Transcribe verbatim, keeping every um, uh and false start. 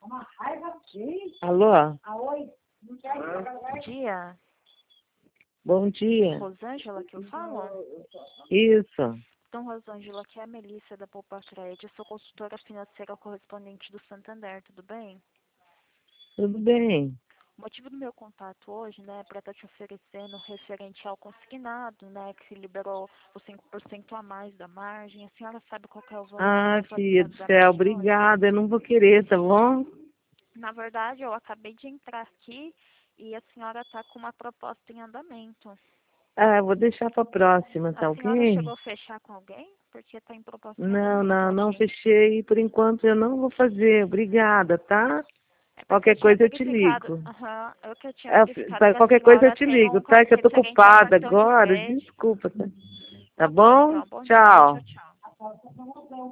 Alô? Bom dia. Bom dia. Rosângela que eu falo? Isso. Então, Rosângela, aqui é a Melissa da Poupa Crédito. Eu sou consultora financeira correspondente do Santander, tudo bem? Tudo bem. O motivo do meu contato hoje, né, é para estar te oferecendo referente ao consignado, né, que se liberou os cinco por cento a mais da margem. A senhora sabe qual que é o valor Ah, que está filha do faturando da céu, margem hoje? obrigada. Eu não vou querer, tá bom? Na verdade, eu acabei de entrar aqui e a senhora está com uma proposta em andamento. Ah, eu vou deixar pra próxima, A tá senhora ok? chegou a fechar com alguém? Porque está em proposta em Não, andamento não, não aqui. fechei. Por enquanto eu não vou fazer. Obrigada, tá? É porque eu Qualquer tinha coisa eu te verificado, ligo. aham, eu que eu tinha É, verificado pra que a qualquer coisa eu senhora te tem ligo, um tá? ca- Que eu tô referente ao ocupada cartão de agora. crédito. Desculpa, tá? Tá Ok, bom? então, bom dia, Tchau. tchau, tchau.